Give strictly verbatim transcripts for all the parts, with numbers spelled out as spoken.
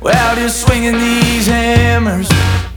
Well, just swinging these hammers,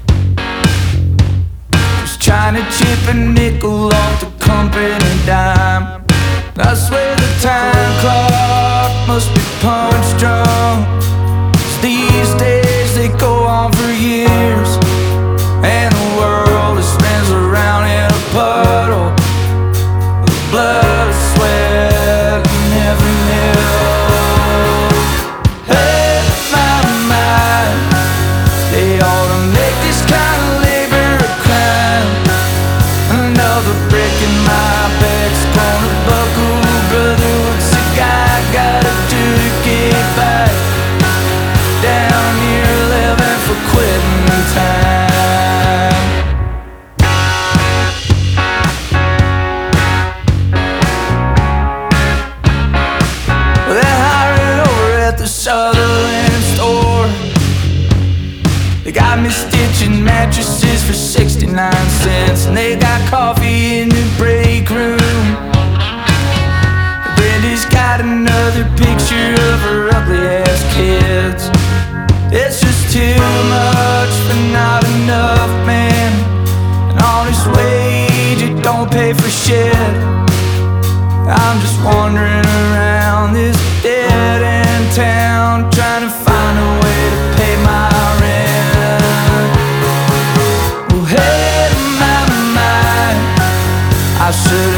just trying to chip a nickel off the company dime. I swear the time clock must be punch drunk, 'cause these days they go on for years, and the world just spins around in a puddle of blood, sweat, and every nail. Hey, my mind, they ought to make this kind of labor a crime. Another brick in my back's gonna buckle, brother. What's a guy gotta do to get back down near eleven for quitting time? Well, they're hiring over at the Sutherland store. They got me stitching mattresses for sixty-nine cents, and they got coffee in the break room. Brenda's got another picture of her ugly ass kids. It's just too much but not enough, man. An honest wage, it don't pay for shit. I'm just wandering around this dead end town, trying to find a way to pay my rent. Well, hey, my mind, I should